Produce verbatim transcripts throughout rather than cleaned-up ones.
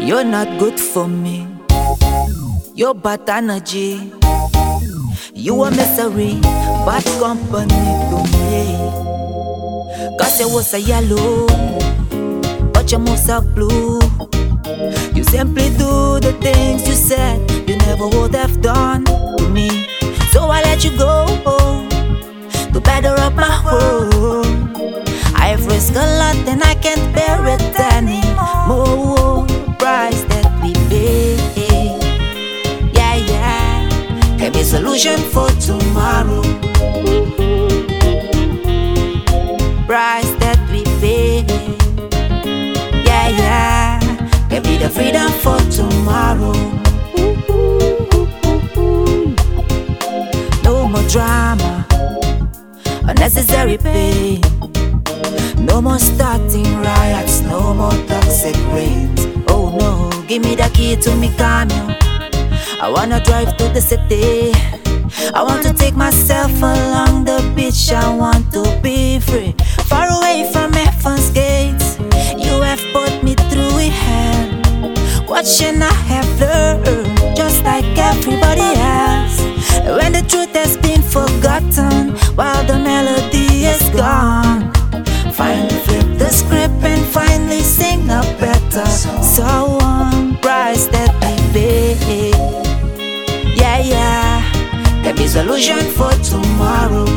You're not good for me. You're bad energy. You a misery, bad company to me. Cause you was a yellow, but your moves are blue. You simply do the things you said you never would have done to me. So I let you go to better up my home. I've risked a lot and I can't bear it anymore. Price that we pay, yeah, yeah, can be solution for tomorrow. Price that we pay, yeah, yeah, can be the freedom for tomorrow. No more drama, unnecessary pain. No more starting riots, no more toxic rains. Oh no, give me the key to me cameo. I wanna drive to the city. I want to take myself along the beach. I want to be free, far away from heaven's gates. You have put me through hell. What should I have learned? Just like everybody else. When the truth has been forgotten, while the melody is gone. Finally flip the script and finally sing a better song. Price that we pay, yeah, yeah, can be solution for tomorrow.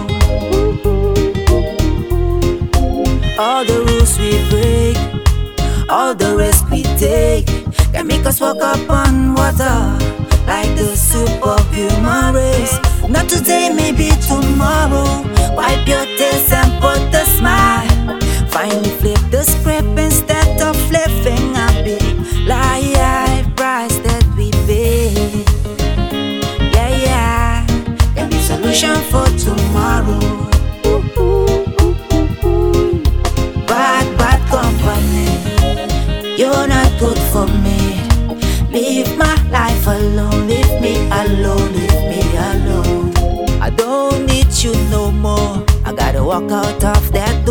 All the rules we break, all the risk we take, can make us walk up on water like the soup of human race. Not today, maybe tomorrow. Wipe your tears and put a smile. Finally flip the script instead of living happy. Life price that we pay, yeah, yeah, can be solution for tomorrow. Bad, bad company, you're not good for me. Leave my life alone, leave me alone, leave me alone. I don't need you no more. I gotta walk out of that door.